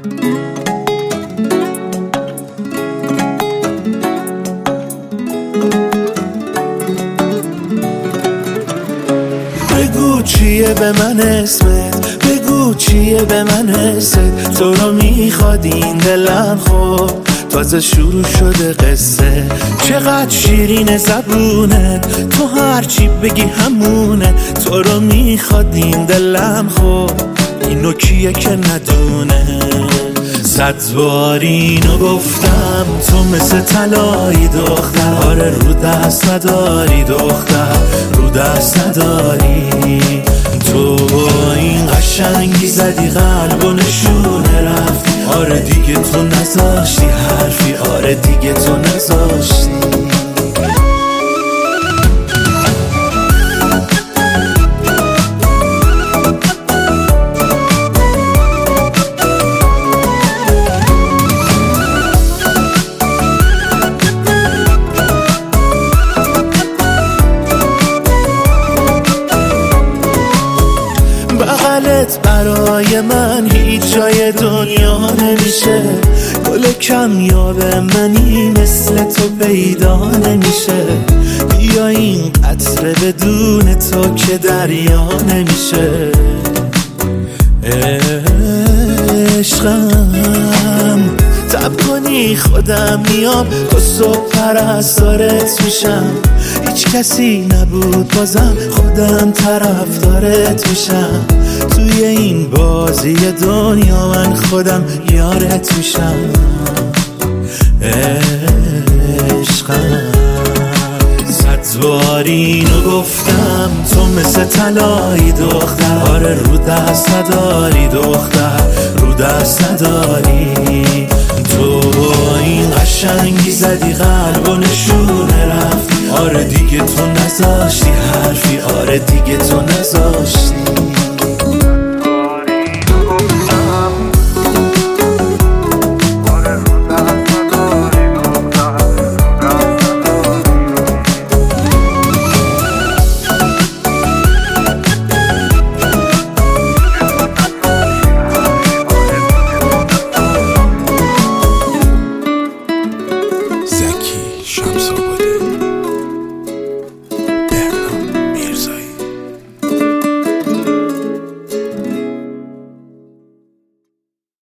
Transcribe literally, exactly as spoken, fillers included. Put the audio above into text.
بگو چیه به من اسمت، بگو چیه به من حست، تو رو میخواد این دلم خب تازه شروع شده قصه. چقدر شیرین زبونت، تو هرچی بگی همونه، تو رو میخواد این دلم خب اینو کیه که ندونه. صد بار اینو گفتم تو مثل طلایی دختر، آره رو دست نداری دختر، رو دست نداری. تو با این قشنگی زدی قلب و نشونه رفتی، آره دیگه تو نذاشتی حرفی، آره دیگه تو نذاشتی. بغلت برای من هیچ جای دنیا نمیشه، گل کمیاب منی مثل تو پیدا نمیشه. بیا این قطره بدون تو که دریا نمیشه. عشقم تب کنی خودم میام، تو صبح پرستارت میشم. هیچ کسی نبود بازم خودم طرفدارت میشم. توی این بازی دنیا من خودم یارت میشم. عشقم صد بار اینو گفتم تو مثل طلایی دختر، آره رو دست نداری دختر، رو دست نداری. تو با این قشنگی زدی قلب و نشونه رفتی، آره دیگه تو نذاشتی حرفی، آره دیگه تو نذاشتی.